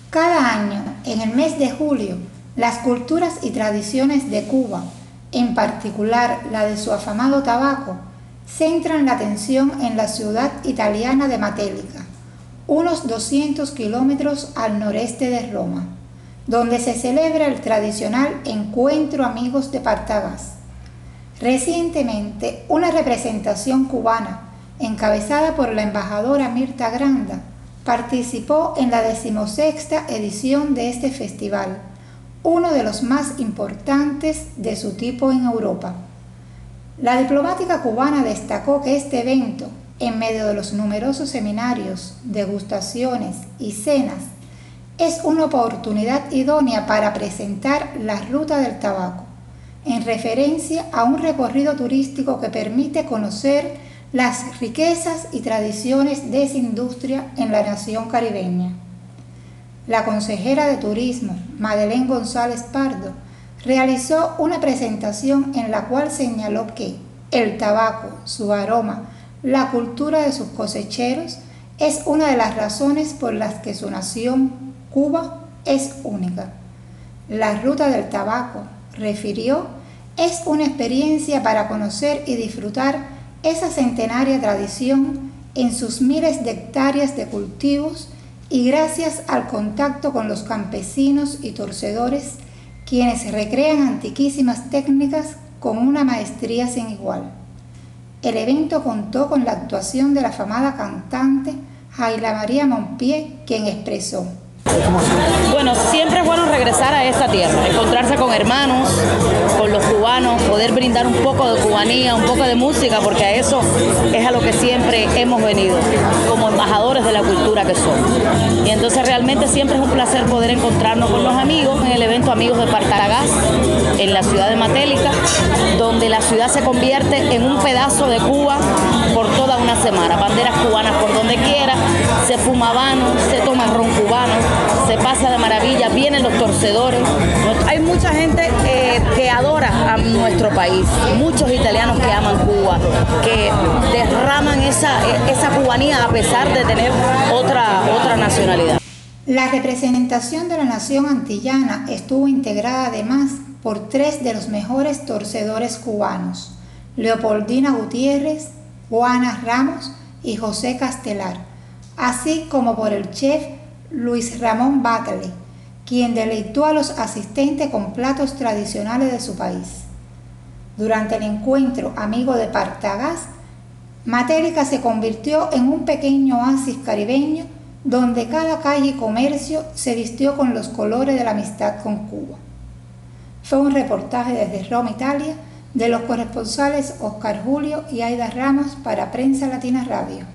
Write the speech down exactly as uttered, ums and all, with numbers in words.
Cada año, en el mes de julio, las culturas y tradiciones de Cuba, en particular la de su afamado tabaco, centran la atención en la ciudad italiana de Matelica, unos doscientos kilómetros al noreste de Roma, donde se celebra el tradicional Encuentro Amigos de Partagás. Recientemente, una representación cubana, encabezada por la embajadora Mirta Granda, participó en la decimosexta edición de este festival, uno de los más importantes de su tipo en Europa. La diplomática cubana destacó que este evento, en medio de los numerosos seminarios, degustaciones y cenas, es una oportunidad idónea para presentar la ruta del tabaco, en referencia a un recorrido turístico que permite conocer las riquezas y tradiciones de esa industria en la nación caribeña. La consejera de Turismo, Madeleine González Pardo, realizó una presentación en la cual señaló que el tabaco, su aroma, la cultura de sus cosecheros es una de las razones por las que su nación, Cuba, es única. La ruta del tabaco, refirió, es una experiencia para conocer y disfrutar esa centenaria tradición en sus miles de hectáreas de cultivos y gracias al contacto con los campesinos y torcedores, quienes recrean antiquísimas técnicas con una maestría sin igual. El evento contó con la actuación de la afamada cantante Jaila María Monpié, quien expresó: Bueno, siempre es bueno regresar a esta tierra, encontrarse con hermanos, con los cubanos, poder brindar un poco de cubanía, un poco de música, porque a eso es a lo que siempre hemos venido, como embajadores de la cultura que somos. Y entonces realmente siempre es un placer poder encontrarnos con los amigos en el evento Amigos de Partagás, en la ciudad de Matelica, donde la ciudad se convierte en un pedazo de Cuba por toda una semana. Banderas cubanas por donde quiera, se fuma habano, se toma ron cubano, se pasa de maravilla, vienen los torcedores. Hay mucha gente eh, que adora a nuestro país, muchos italianos que aman Cuba, que derraman esa, esa cubanía a pesar de tener otra, otra nacionalidad. La representación de la nación antillana estuvo integrada además por tres de los mejores torcedores cubanos: Leopoldina Gutiérrez, Juana Ramos y José Castelar, así como por el chef Luis Ramón Batlle, quien deleitó a los asistentes con platos tradicionales de su país. Durante el encuentro Amigo de Partagás, Matelica se convirtió en un pequeño oasis caribeño donde cada calle y comercio se vistió con los colores de la amistad con Cuba. Fue un reportaje desde Roma, Italia, de los corresponsales Oscar Julio y Aida Ramos para Prensa Latina Radio.